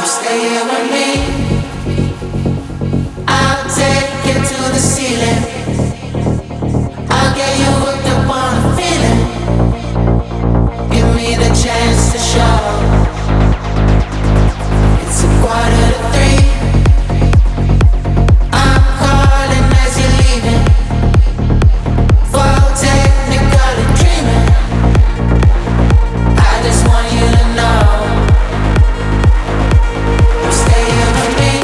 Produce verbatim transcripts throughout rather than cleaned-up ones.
Stay here with me. I'll take you to the ceiling. I'll get you hooked up on a feeling. Give me the chance to show. It's a quarter to three. I'm calling as you're leaving. Full technicolor dreaming. I just want you to know. Stay here with me.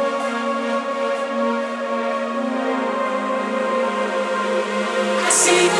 See